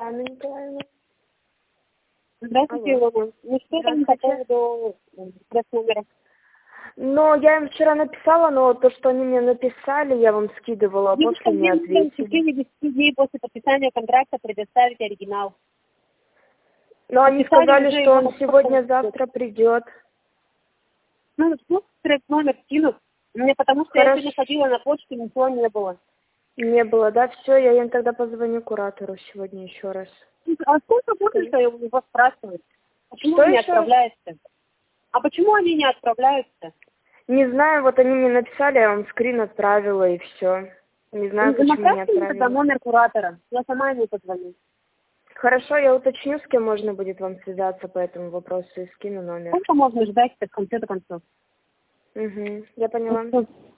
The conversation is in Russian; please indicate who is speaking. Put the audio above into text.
Speaker 1: Анна Николаевна.
Speaker 2: Здравствуйте, Илона. Ну что там по поводу номера?
Speaker 1: Но я им вчера написала, но то, что они мне написали, я вам скидывала, а после не ответили.
Speaker 2: В течение 10 дней после подписания контракта предоставить оригинал.
Speaker 1: Но они сказали, что он сегодня-завтра придет.
Speaker 2: Ну, номер скинут. Мне потому что я сегодня ходила на почту, ничего не было.
Speaker 1: Не было, да? Все, я им тогда позвоню куратору сегодня еще раз.
Speaker 2: А сколько будет, я у него спрашивать? Почему
Speaker 1: что
Speaker 2: они не
Speaker 1: еще?
Speaker 2: отправляются? А почему они не отправляются?
Speaker 1: Не знаю, вот они мне написали, я вам скрин отправила и все. Не знаю, почему не отправила.
Speaker 2: Тогда номер куратора. Я сама ему позвоню.
Speaker 1: Хорошо, я уточню, с кем можно будет вам связаться по этому вопросу и скину номер.
Speaker 2: Сколько можно ждать в конце концов?
Speaker 1: Я поняла.